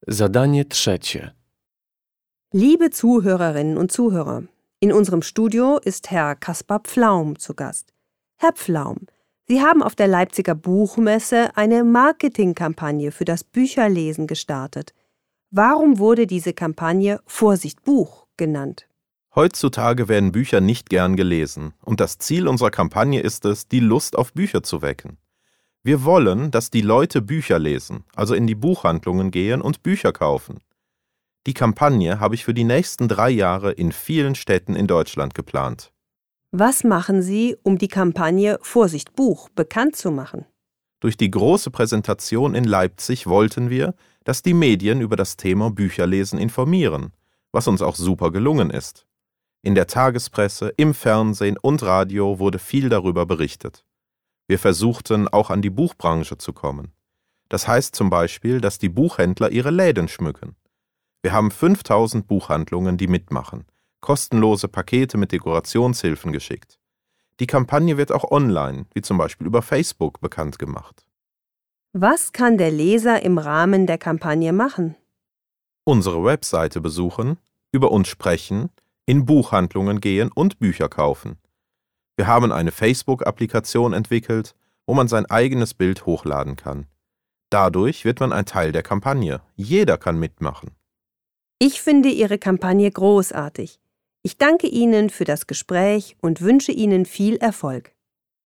Zadanie trzecie. Liebe Zuhörerinnen und Zuhörer, in unserem Studio ist Herr Kaspar Pflaum zu Gast. Herr Pflaum, Sie haben auf der Leipziger Buchmesse eine Marketingkampagne für das Bücherlesen gestartet. Warum wurde diese Kampagne Vorsicht Buch genannt? Heutzutage werden Bücher nicht gern gelesen und das Ziel unserer Kampagne ist es, die Lust auf Bücher zu wecken. Wir wollen, dass die Leute Bücher lesen, also in die Buchhandlungen gehen und Bücher kaufen. Die Kampagne habe ich für die nächsten 3 Jahre in vielen Städten in Deutschland geplant. Was machen Sie, um die Kampagne Vorsicht Buch bekannt zu machen? Durch die große Präsentation in Leipzig wollten wir, dass die Medien über das Thema Bücherlesen informieren, was uns auch super gelungen ist. In der Tagespresse, im Fernsehen und Radio wurde viel darüber berichtet. Wir versuchten auch an die Buchbranche zu kommen. Das heißt zum Beispiel, dass die Buchhändler ihre Läden schmücken. Wir haben 5000 Buchhandlungen, die mitmachen, kostenlose Pakete mit Dekorationshilfen geschickt. Die Kampagne wird auch online, wie zum Beispiel über Facebook, bekannt gemacht. Was kann der Leser im Rahmen der Kampagne machen? Unsere Webseite besuchen, über uns sprechen, in Buchhandlungen gehen und Bücher kaufen. Wir haben eine Facebook-Applikation entwickelt, wo man sein eigenes Bild hochladen kann. Dadurch wird man ein Teil der Kampagne. Jeder kann mitmachen. Ich finde Ihre Kampagne großartig. Ich danke Ihnen für das Gespräch und wünsche Ihnen viel Erfolg.